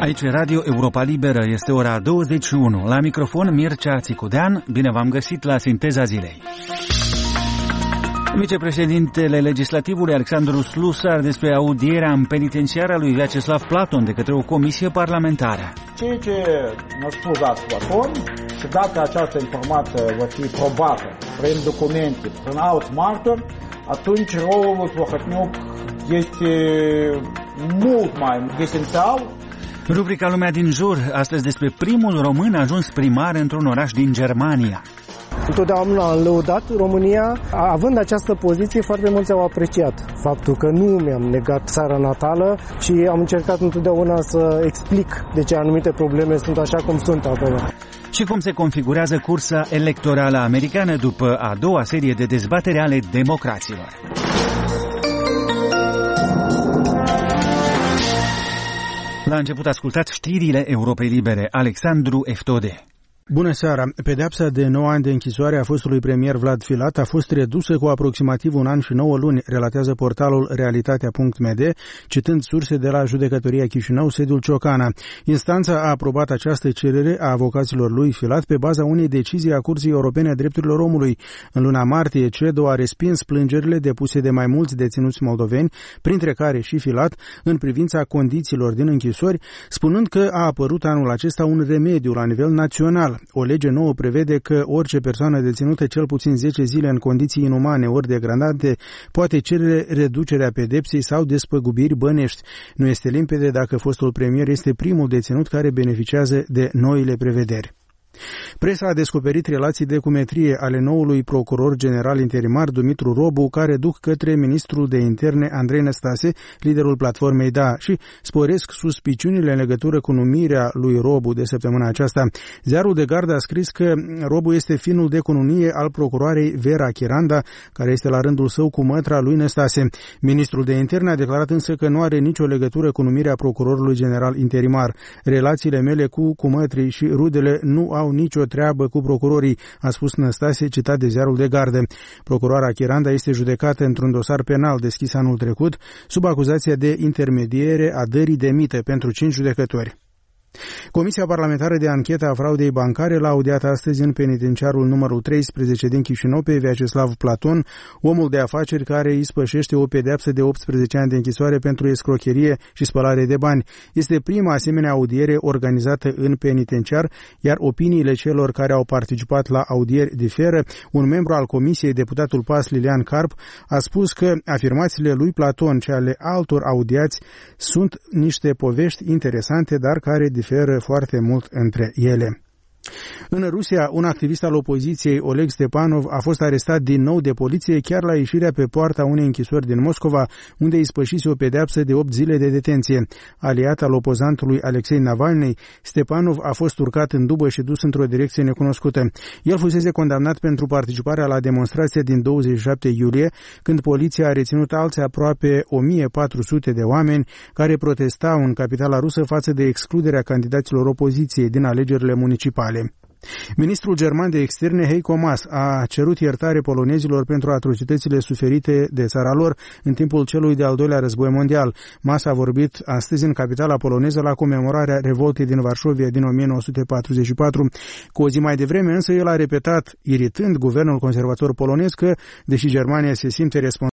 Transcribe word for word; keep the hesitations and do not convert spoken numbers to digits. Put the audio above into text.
Aici e Radio Europa Liberă, este ora douăzeci și unu. La microfon Mircea Țicudean, bine v-am găsit la Sinteza Zilei. Vicepreședintele Legislativului Alexandru Slusar despre audierea în penitenciară a lui Vyacheslav Platon de către o comisie parlamentară. Ceea ce ne-a spus azi Platon, și dacă această informație va fi probată prin documente, prin alți martori, atunci rolul lui Plahotniuc este mult mai esențial. Rubrica Lumea din jur, astăzi despre primul român ajuns primar într-un oraș din Germania. Întotdeauna am lăudat România, având această poziție, foarte mulți au apreciat faptul că nu mi-am negat țara natală și am încercat întotdeauna să explic de ce anumite probleme sunt așa cum sunt acolo. Și cum se configurează cursa electorală americană după a doua serie de dezbatere ale democraților. La început ascultați știrile Europei Libere. Alexandru Eftode. Bună seara! Pedeapsa de nouă ani de închisoare a fostului premier Vlad Filat a fost redusă cu aproximativ un an și nouă luni, relatează portalul realitatea punct m d, citând surse de la Judecătoria Chișinău, sediul Ciocana. Instanța a aprobat această cerere a avocaților lui Filat pe baza unei decizii a Curții Europene a Drepturilor Omului. În luna martie, C E D O a respins plângerile depuse de mai mulți deținuți moldoveni, printre care și Filat, în privința condițiilor din închisori, spunând că a apărut anul acesta un remediu la nivel național. O lege nouă prevede că orice persoană deținută cel puțin zece zile în condiții inumane ori degradante poate cere reducerea pedepsei sau despăgubiri bănești. Nu este limpede dacă fostul premier este primul deținut care beneficiază de noile prevederi. Presa a descoperit relații de cumetrie ale noului procuror general interimar Dumitru Robu, care duc către ministrul de interne Andrei Năstase, liderul platformei D A, și sporesc suspiciunile în legătură cu numirea lui Robu de săptămâna aceasta. Ziarul de Gardă a scris că Robu este finul de cununie al procuroarei Vera Chiranda, care este la rândul său cu mătra lui Năstase. Ministrul de interne a declarat însă că nu are nicio legătură cu numirea procurorului general interimar. Relațiile mele cu cumătrii și rudele nu au nicio treabă cu procurorii, a spus Năstase, citat de Ziarul de Gardă. Procurora Chiranda este judecată într-un dosar penal deschis anul trecut, sub acuzația de intermediere a dării de mită pentru cinci judecători. Comisia parlamentară de anchetă a fraudei bancare l-a audiat astăzi în penitenciarul numărul treisprezece din Chișinău pe Vyacheslav Platon, omul de afaceri care ispășește o pedeapsă de optsprezece ani de închisoare pentru escrocherie și spălare de bani. Este prima asemenea audiere organizată în penitenciar, iar opiniile celor care au participat la audieri diferă. Un membru al comisiei, deputatul P A S Lilian Carp, a spus că afirmațiile lui Platon și ale altor audiați sunt niște povești interesante, dar care diferă foarte mult între ele. În Rusia, un activist al opoziției, Oleg Stepanov, a fost arestat din nou de poliție chiar la ieșirea pe poarta unei închisori din Moscova, unde îi spășise o pedeapsă de opt zile de detenție. Aliat al opozantului Alexei Navalny, Stepanov a fost urcat în dubă și dus într-o direcție necunoscută. El fusese condamnat pentru participarea la demonstrația din douăzeci și șapte iulie, când poliția a reținut alți aproape o mie patru sute de oameni care protestau în capitala rusă față de excluderea candidaților opoziției din alegerile municipale. Ministrul german de externe Heiko Maas a cerut iertare polonezilor pentru atrocitățile suferite de țara lor în timpul celui de-al doilea război mondial. Maas a vorbit astăzi în capitala poloneză la comemorarea revoltei din Varșovia din o mie nouă sute patruzeci și patru. Cu o zi mai devreme însă el a repetat, iritând guvernul conservator polonez, că, deși Germania se simte responsabilă